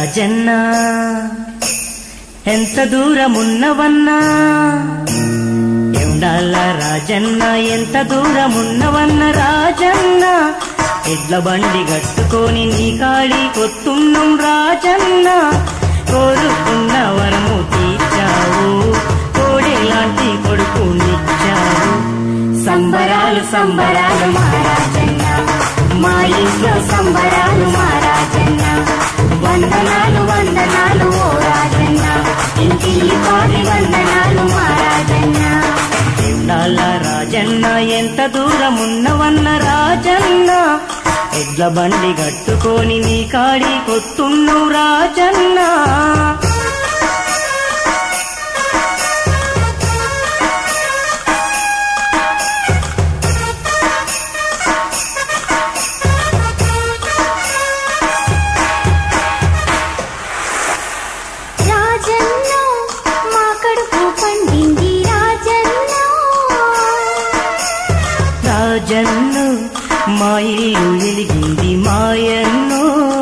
రాజన్న ఎంత దూరమున్నవన్నా ఉండాల రాజన్న ఎంత దూరమున్నవన్న రాజన్న ఎడ్ల బండి గట్టుకొని నీ కాడి కొత్తున్నాం రాజన్న కోరుకున్న వరము తీర్చావు కోడెలాంటి కొడుకునిచ్చావు సంబరాలు సంబరాలు మా రాజన్న మా ఇంట్లో సంబరాలు మా రాజన్న వందనాలు వందనాలు ఓ రాజన్న ఇంటి పాడి వందనాలు మా రాజన్న ఉండాల రాజన్న ఎంత దూరమున్నవన్న రాజన్న ఎడ్ల బండి గట్టుకొని నీ కాడి కొత్తున్నావు రాజన్న రాజన్ను మా ఇల్లు వెలిగింది మాయన్ను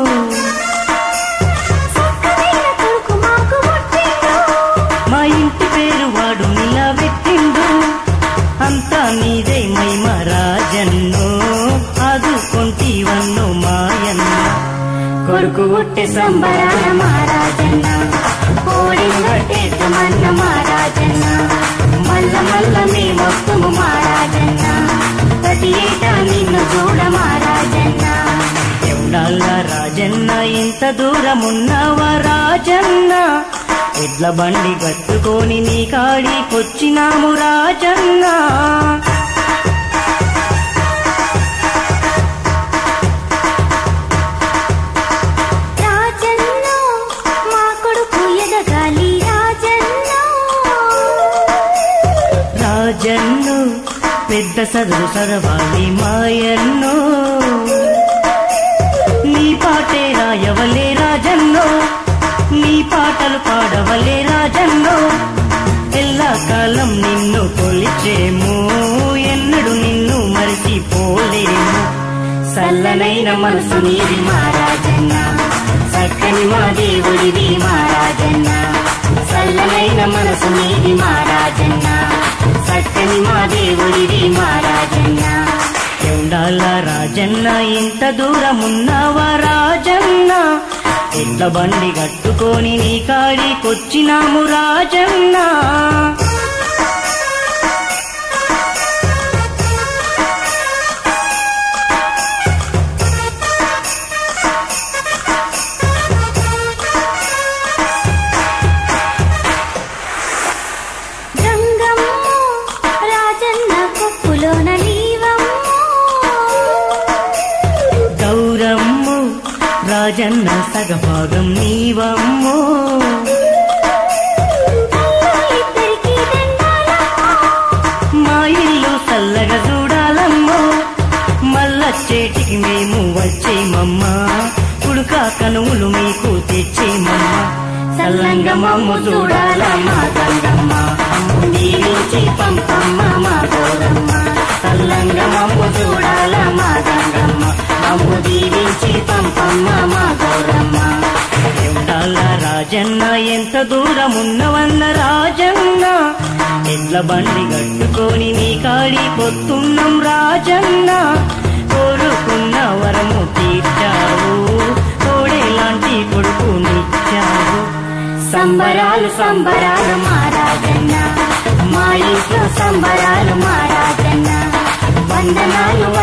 మా ఇంటి పేరు వాడు నిలబెట్టిండు అంతా నీదే మహిమ రాజన్ను ఆదుకొంటివన్ను మాయన్న కొడుకు పుట్టే సంబరాల మా రాజన్న కోడిని కట్టేద్దామన్న మా రాజన్న మల్ల మల్ల మేమొస్తాము మా రాజన్న ప్రతి ఏటా నిన్ను చూడ మా రాజన్న ఉండాల రాజన్న ఎంత దూరమున్నావా రాజన్న ఎడ్ల బండి కట్టుకొని నీ కాడికొచ్చినాము రాజన్న రాజన్ను పెద్ద చదువు చదవాలి మాయన్ను నీ పాటే రాయవలే రాజన్నో నీ పాటలు పాడవలే రాజన్నో ఎల్లకాలం నిన్ను కొలిచేము ఎన్నడు నిన్ను మరిచిపోలేము చల్లనైన మనసు నీది మా రాజన్న చక్కని మా దేవుడిది మా రాజన్న చల్లనైన మనసు నీది మా రాజన్న చక్కని మా దేవుడిది మా రాజన్న ఉండాల రాజన్న ఎంత దూరమున్నావా రాజన్న ఎడ్ల బండి కట్టుకొని నీ కాడికొచ్చినాము రాజన్న గౌరమ్ము రాజన్న సగభాగం నీవమ్మో మా ఇల్లు చల్లగా చూడాలమ్మో మల్లచ్చేటికి మేము వచ్చేమమ్మా కుడుకా కనువులు మీకు తెచ్చేమమ్మా చల్లంగా మమ్ము చూడాల మా గంగమ్మ దీవించి పంపమ్మ మా గౌరమ్మ చల్లంగా మమ్ము చూడాల మా గంగమ్మ మమ్ము దీవించి పంపమ్మ మా గౌరమ్మ ఉండాల రాజన్న ఎంత దూరమున్నవన్న రాజన్న ఎడ్ల బండి కట్టుకొని నీ కాడికొత్తున్నాం రాజన్న కోరుకున్న వరము తీర్చావు కోడెలాంటి కొడుకునిచ్చావు సంబరాలు సంబరాలు మా రాజన్న మా ఇంట్లో సంబరాలు మా రాజన్న వందనాలు